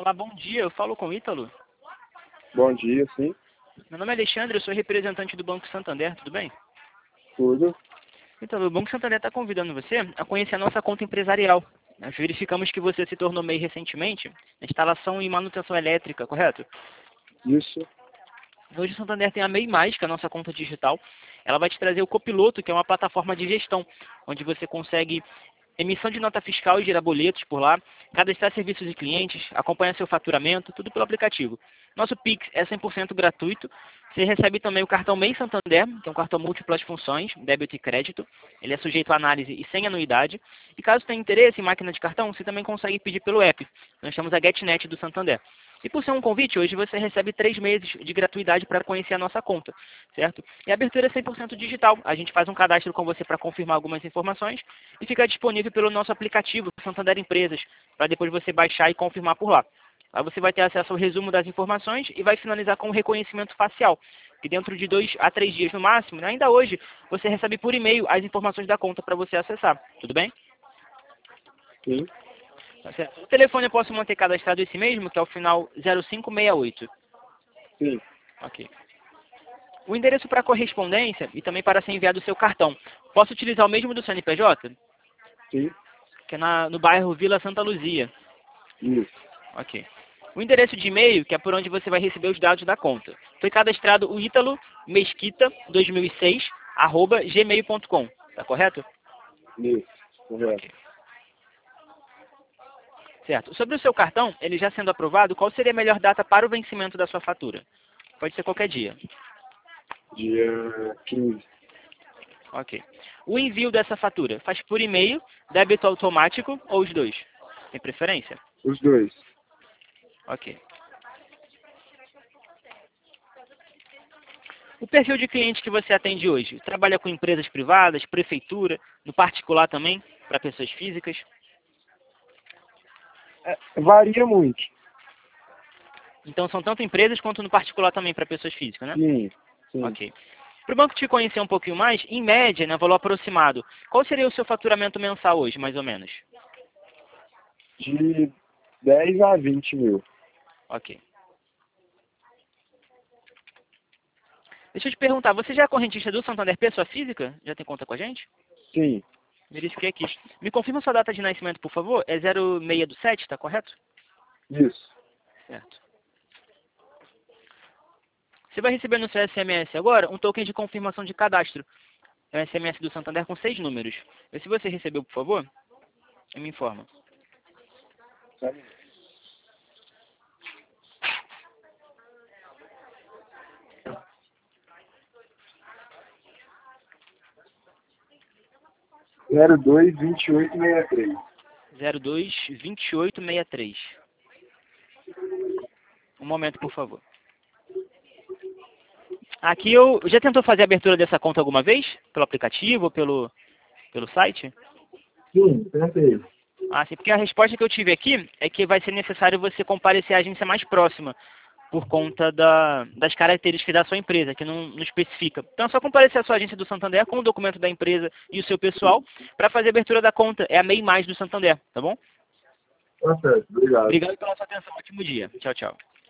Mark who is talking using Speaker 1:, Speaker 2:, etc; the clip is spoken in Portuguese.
Speaker 1: Olá, bom dia. Eu falo com o Ítalo.
Speaker 2: Bom dia, sim.
Speaker 1: Meu nome é Alexandre, eu sou representante do Banco Santander, tudo bem?
Speaker 2: Tudo.
Speaker 1: Ítalo, o Banco Santander está convidando você a conhecer a nossa conta empresarial. Nós verificamos que você se tornou MEI recentemente na instalação e manutenção elétrica, correto?
Speaker 2: Isso.
Speaker 1: Hoje o Santander tem a MEI+, que é a nossa conta digital. Ela vai te trazer o Copiloto, que é uma plataforma de gestão, onde você consegue emissão de nota fiscal e gerar boletos por lá, cadastrar serviços de clientes, acompanhar seu faturamento, tudo pelo aplicativo. Nosso Pix é 100% gratuito. Você recebe também o cartão MEI Santander, que é um cartão múltiplas funções, débito e crédito. Ele é sujeito a análise e sem anuidade. E caso tenha interesse em máquina de cartão, você também consegue pedir pelo app. Nós temos a GetNet do Santander. E por ser um convite, hoje você recebe 3 meses de gratuidade para conhecer a nossa conta, certo? E a abertura é 100% digital. A gente faz um cadastro com você para confirmar algumas informações e fica disponível pelo nosso aplicativo Santander Empresas, para depois você baixar e confirmar por lá. Aí você vai ter acesso ao resumo das informações e vai finalizar com o reconhecimento facial, que dentro de 2 a 3 dias no máximo, né, ainda hoje, você recebe por e-mail as informações da conta para você acessar. Tudo bem?
Speaker 2: Sim.
Speaker 1: Tá certo. O telefone eu posso manter cadastrado esse mesmo, que é o final 0568.
Speaker 2: Sim.
Speaker 1: Ok. O endereço para correspondência e também para ser enviado o seu cartão. Posso utilizar o mesmo do CNPJ?
Speaker 2: Sim.
Speaker 1: Que é no bairro Vila Santa Luzia.
Speaker 2: Isso.
Speaker 1: Ok. O endereço de e-mail, que é por onde você vai receber os dados da conta. Foi cadastrado o Ítalo Mesquita 2006, @gmail.com. Tá correto?
Speaker 2: Isso. Correto.
Speaker 1: Ok. Certo. Sobre o seu cartão, ele já sendo aprovado, qual seria a melhor data para o vencimento da sua fatura? Pode ser qualquer dia.
Speaker 2: Dia 15.
Speaker 1: Ok. O envio dessa fatura faz por e-mail, débito automático ou os dois? Tem preferência?
Speaker 2: Os dois.
Speaker 1: Ok. O perfil de cliente que você atende hoje, trabalha com empresas privadas, prefeitura, no particular também, para pessoas físicas?
Speaker 2: Varia muito.
Speaker 1: Então são tanto empresas quanto no particular também para pessoas físicas, né?
Speaker 2: Sim. Sim.
Speaker 1: Ok. Para o banco te conhecer um pouquinho mais, em média, né, valor aproximado, qual seria o seu faturamento mensal hoje, mais ou menos?
Speaker 2: De 10 a 20 mil.
Speaker 1: Ok. Deixa eu te perguntar, você já é correntista do Santander pessoa física? Já tem conta com a gente?
Speaker 2: Sim.
Speaker 1: Verifiquei aqui. Me confirma sua data de nascimento, por favor. É 06 do 7, tá correto?
Speaker 2: Isso.
Speaker 1: Certo. Você vai receber no seu SMS agora um token de confirmação de cadastro. É um SMS do Santander com 6 números. Vê se você recebeu, por favor, e me informa.
Speaker 2: Sabe? 022863.
Speaker 1: 022863. Um momento, por favor. Aqui eu já tentou fazer a abertura dessa conta alguma vez? Pelo aplicativo ou pelo site?
Speaker 2: Sim, perfeito.
Speaker 1: Ah, sim, porque a resposta que eu tive aqui é que vai ser necessário você comparecer à agência mais próxima, por conta das características da sua empresa, que não especifica. Então é só comparecer à sua agência do Santander com o documento da empresa e o seu pessoal para fazer a abertura da conta. É a MEI+ do Santander, tá bom?
Speaker 2: Tá certo. Obrigado.
Speaker 1: Obrigado pela sua atenção. Ótimo dia. Tchau, tchau.